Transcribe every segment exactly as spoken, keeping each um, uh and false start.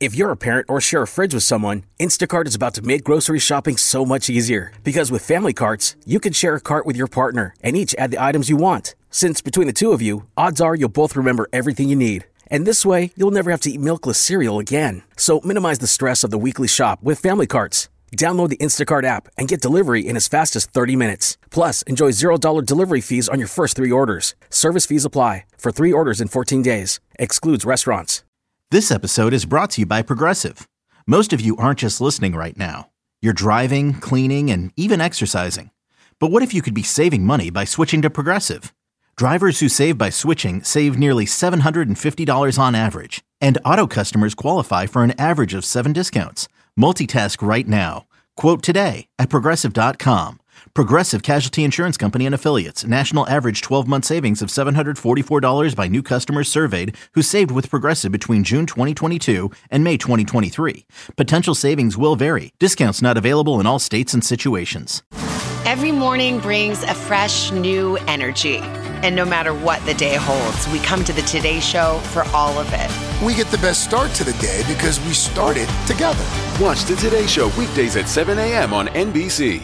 If you're a parent or share a fridge with someone, Instacart is about to make grocery shopping so much easier. Because with family carts, you can share a cart with your partner and each add the items you want. Since between the two of you, odds are you'll both remember everything you need. And this way, you'll never have to eat milkless cereal again. So minimize the stress of the weekly shop with family carts. Download the Instacart app and get delivery in as fast as thirty minutes. Plus, enjoy zero dollars delivery fees on your first three orders. Service fees apply. For three orders in fourteen days. Excludes restaurants. This episode is brought to you by Progressive. Most of you aren't just listening right now. You're driving, cleaning, and even exercising. But what if you could be saving money by switching to Progressive? Drivers who save by switching save nearly seven hundred fifty dollars on average. And auto customers qualify for an average of seven discounts. Multitask right now. Quote today at Progressive dot com. Progressive Casualty Insurance Company and Affiliates. National average twelve-month savings of seven hundred forty-four dollars by new customers surveyed who saved with Progressive between June twenty twenty-two and May twenty twenty-three. Potential savings will vary. Discounts not available in all states and situations. Every morning brings a fresh, new energy. And no matter what the day holds, we come to the Today Show for all of it. We get the best start to the day because we started together. Watch the Today Show weekdays at seven a.m. on N B C.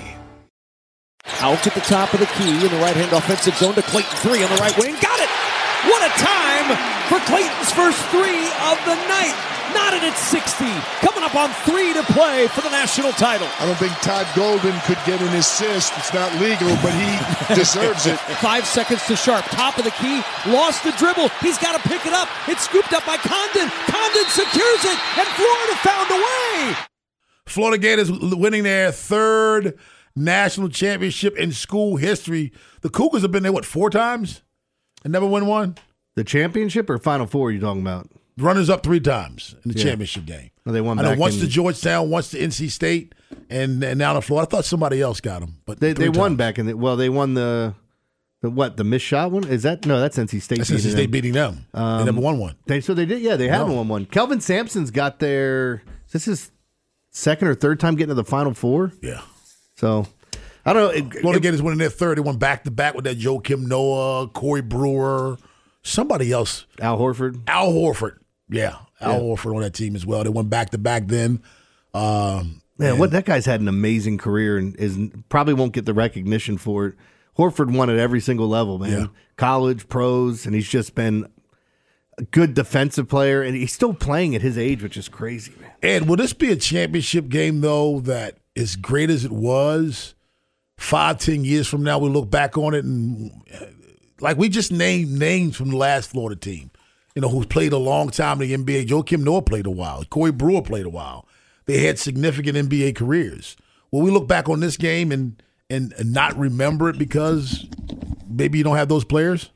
Out at the top of the key in the right-hand offensive zone to Clayton, three on the right wing. Got it! What a time for Clayton's first three of the night. Knotted at sixty. Coming up on three to play for the national title. I don't think Todd Golden could get an assist. It's not legal, but he deserves it. Five seconds to Sharp. Top of the key. Lost the dribble. He's got to pick it up. It's scooped up by Condon. Condon secures it, and Florida found a way. Florida Gators winning their third national championship in school history. The Cougars have been there, what, four times? And never win one? The championship or Final Four you talking about? Runners up three times in the yeah. championship game. No, they won I know back once in, to Georgetown, once to N C State, and, and now to Florida. I thought somebody else got them. But they they won times. back in the, well, they won the, the what, the missed shot one? Is that, no, that's N C State That's beating N C State them. beating them. Um, they never won one. They, so they did, yeah, they haven't no. won one. Kelvin Sampson's got their, this is second or third time getting to the Final Four? Yeah. So, I don't know. It, Florida it, Gators winning their third. They went back-to-back with that Joakim Noah, Corey Brewer, somebody else. Al Horford. Al Horford. Yeah, Al yeah. Horford on that team as well. They went back-to-back then. Um, Man, what that guy's had an amazing career and is probably won't get the recognition for it. Horford won at every single level, man. Yeah. College, pros, and he's just been a good defensive player, and he's still playing at his age, which is crazy, man. And will this be a championship game, though, that as great as it was, five, ten years from now, we look back on it and like we just named names from the last Florida team, you know, who's played a long time in the N B A. Joakim Noah played a while. Corey Brewer played a while. They had significant N B A careers. Will we look back on this game and, and, and not remember it because maybe you don't have those players?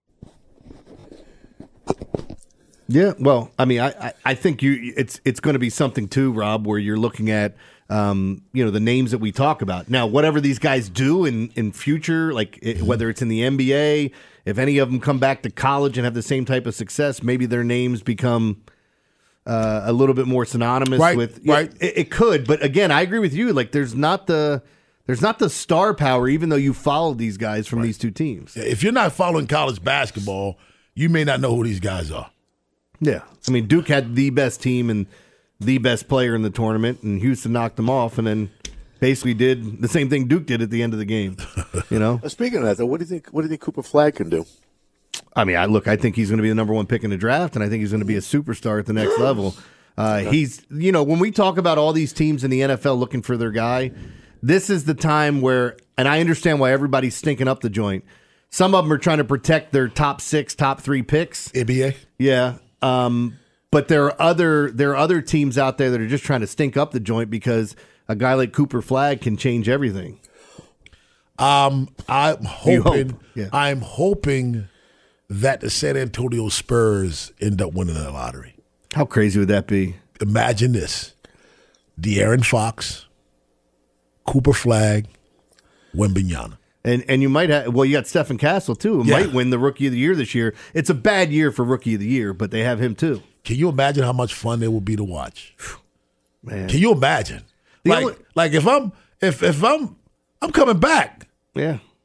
Yeah, well, I mean, I, I, I think you it's it's going to be something too, Rob, where you're looking at um, you know, the names that we talk about. Now, whatever these guys do in, in future, like it, whether it's in the N B A, if any of them come back to college and have the same type of success, maybe their names become uh, a little bit more synonymous right, with right. Yeah, it, it could, but again, I agree with you. Like, there's not the there's not the star power, even though you follow these guys from right. these two teams. If you're not following college basketball, you may not know who these guys are. Yeah, I mean, Duke had the best team and the best player in the tournament, and Houston knocked them off, and then basically did the same thing Duke did at the end of the game. You know. Speaking of that, though, what do you think? What do you think Cooper Flagg can do? I mean, I look, I think he's going to be the number one pick in the draft, and I think he's going to be a superstar at the next level. Uh, he's, you know, when we talk about all these teams in the N F L looking for their guy, this is the time where, and I understand why everybody's stinking up the joint. Some of them are trying to protect their top six, top three picks. N B A, yeah. Um, but there are other there are other teams out there that are just trying to stink up the joint because a guy like Cooper Flagg can change everything. Um, I'm hoping. Hope. Yeah. I'm hoping that the San Antonio Spurs end up winning the lottery. How crazy would that be? Imagine this: De'Aaron Fox, Cooper Flagg, Wembanyama. And and you might have, well, you got Stephen Castle, too, who yeah. might win the Rookie of the Year this year. It's a bad year for Rookie of the Year, but they have him, too. Can you imagine how much fun it will be to watch? Man. Can you imagine? The Like, only, like if I'm if if I'm I'm coming back. Yeah.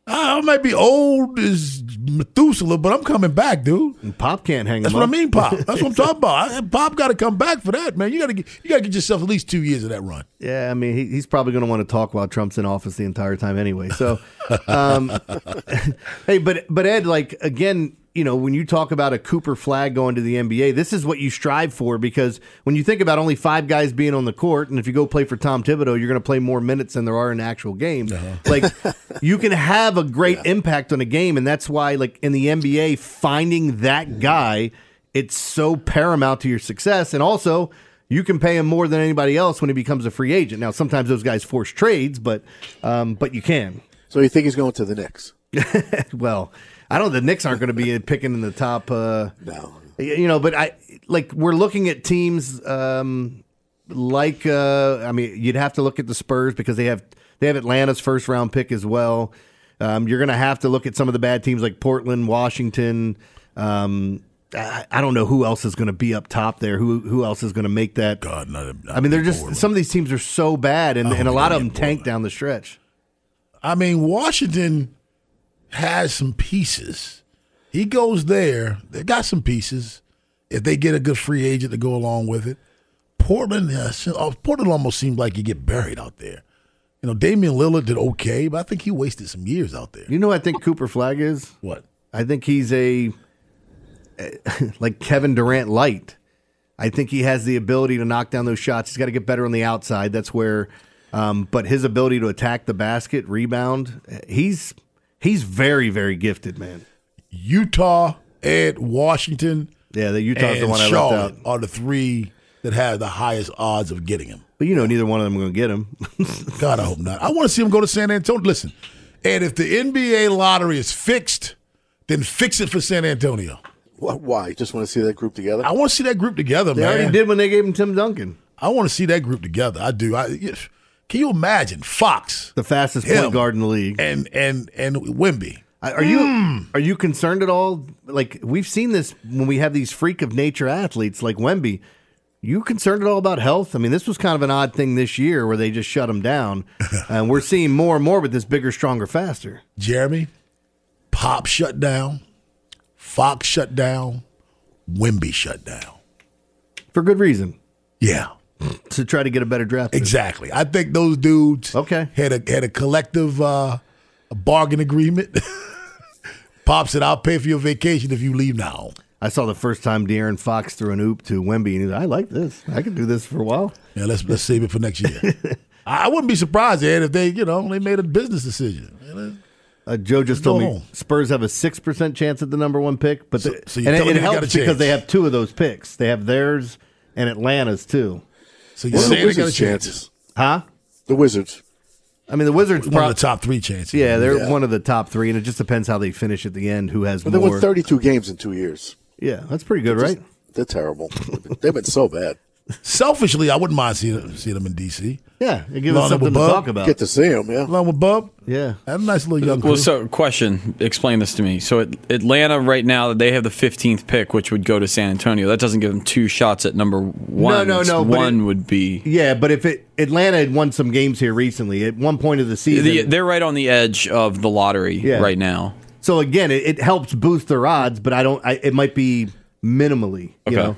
I might be old as Methuselah, but I'm coming back, dude. And Pop can't hang That's him what up. I mean, Pop. That's what I'm talking about. I, Pop got to come back for that, man. You got to get you got to get yourself at least two years of that run. Yeah, I mean, he, he's probably going to want to talk while Trump's in office the entire time anyway. So, um, hey, but but Ed, like again, you know, when you talk about a Cooper Flagg going to the N B A, this is what you strive for, because when you think about only five guys being on the court, and if you go play for Tom Thibodeau, you're going to play more minutes than there are in actual games. Uh-huh. Like, you can have a great yeah. impact on a game, and that's why, like, in the N B A, finding that guy, it's so paramount to your success. And also, you can pay him more than anybody else when he becomes a free agent. Now, sometimes those guys force trades, but um, but you can. So you think he's going to the Knicks? Well, I don't. The Knicks aren't going to be picking in the top. Uh, no, you know. But I like we're looking at teams um, like. Uh, I mean, you'd have to look at the Spurs because they have they have Atlanta's first round pick as well. Um, you're going to have to look at some of the bad teams like Portland, Washington. Um, I, I don't know who else is going to be up top there. Who who else is going to make that? God, not, not I mean, they're just Portland. Some of these teams are so bad, and, and a lot of them tank down the stretch. I mean, Washington has some pieces. He goes there. They got some pieces. If they get a good free agent to go along with it, Portland, uh, Portland almost seems like you get buried out there. You know, Damian Lillard did okay, but I think he wasted some years out there. You know, what I think Cooper Flagg is what? I think he's a like Kevin Durant light. I think he has the ability to knock down those shots. He's got to get better on the outside. That's where, um, but his ability to attack the basket, rebound, he's. He's very, very gifted, man. Utah, Ed, Washington, yeah, the Utah's and the one I Charlotte left out. Are the three that have the highest odds of getting him. But you know, neither one of them are going to get him. God, I hope not. I want to see him go to San Antonio. Listen, Ed, if the N B A lottery is fixed, then fix it for San Antonio. Why? You just want to see that group together? I want to see that group together, they man. They already did when they gave him Tim Duncan. I want to see that group together. I do. I. Yes. Can you imagine Fox, the fastest point guard in the league, and and and Wemby? Are you mm. are you concerned at all? Like, we've seen this when we have these freak of nature athletes like Wemby. You concerned at all about health? I mean, this was kind of an odd thing this year where they just shut him down, and we're seeing more and more with this bigger, stronger, faster. Jeremy, Pop shut down, Fox shut down, Wemby shut down for good reason. Yeah. To try to get a better draft pick. Exactly. I think those dudes okay. had a had a collective uh, a bargain agreement. Pop said, I'll pay for your vacation if you leave now. I saw the first time De'Aaron Fox threw an oop to Wemby, and he was like, I like this. I can do this for a while. Yeah, let's let's save it for next year. I wouldn't be surprised, Ed, if they, you know, they made a business decision. You know? Uh, Joe just told me Spurs have a six percent chance at the number one pick, but so, the, so and it, it helps because they have two of those picks. They have theirs and Atlanta's too. So you're saying the Wizards' chances? Huh? The Wizards. I mean, the Wizards one pro- of the top three chances. Yeah, they're yeah. one of the top three, and it just depends how they finish at the end. Who has but more? They won thirty-two games in two years. Yeah, that's pretty good, they're right? Just, they're terrible. They've been so bad. Selfishly, I wouldn't mind seeing them, seeing them in D C. Yeah, it gives us something to talk about. Get to see them, yeah. Along with Bub. Yeah. Have a nice little young crew. Well, so, question. Explain this to me. So, at Atlanta right now, they have the fifteenth pick, which would go to San Antonio. That doesn't give them two shots at number one. No, no, it's no. One it, would be. Yeah, but if it Atlanta had won some games here recently, at one point of the season. The, they're right on the edge of the lottery yeah. right now. So, again, it, it helps boost their odds, but I don't. I, it might be minimally, you okay. know.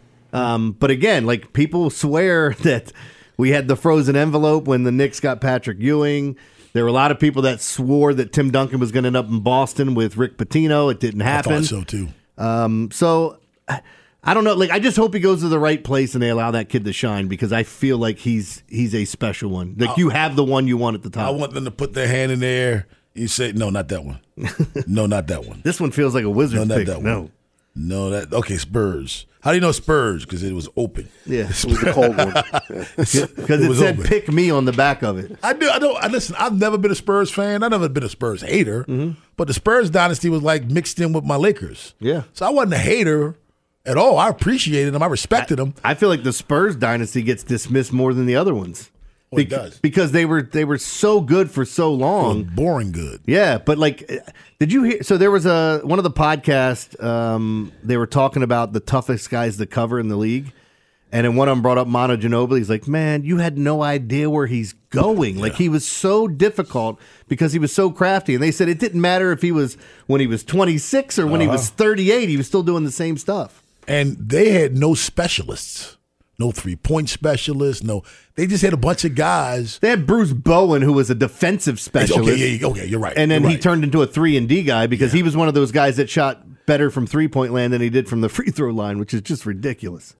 Um, but again, like, people swear that we had the frozen envelope when the Knicks got Patrick Ewing. There were a lot of people that swore that Tim Duncan was going to end up in Boston with Rick Pitino. It didn't happen. I thought so too. Um, so I don't know. Like, I just hope he goes to the right place and they allow that kid to shine, because I feel like he's he's a special one. Like, you have the one you want at the top. I want them to put their hand in there. You say no, not that one. No, not that one. This one feels like a Wizards no, not pick. That one. No. No, that okay. Spurs. How do you know Spurs? Because it was open. Yeah, it was a cold one. Because it, it said open. "Pick me" on the back of it. I do. I don't. I listen. I've never been a Spurs fan. I've never been a Spurs hater. Mm-hmm. But the Spurs dynasty was like mixed in with my Lakers. Yeah. So I wasn't a hater at all. I appreciated them. I respected I, them. I feel like the Spurs dynasty gets dismissed more than the other ones. Well, it does. Because they were they were so good for so long. Boring good. Yeah, but like, did you hear? So there was a one of the podcasts. Um, they were talking about the toughest guys to cover in the league, and then one of them brought up Manu Ginobili. He's like, "Man, you had no idea where he's going. Like he was so difficult because he was so crafty. And they said it didn't matter if he was when he was twenty-six or when uh-huh. he was thirty-eight, he was still doing the same stuff. And they had no specialists. No three-point specialist. No, they just had a bunch of guys. They had Bruce Bowen, who was a defensive specialist. Okay, yeah, okay, you're right. And then you're he right. turned into a three and D guy because yeah. he was one of those guys that shot better from three-point land than he did from the free throw line, which is just ridiculous.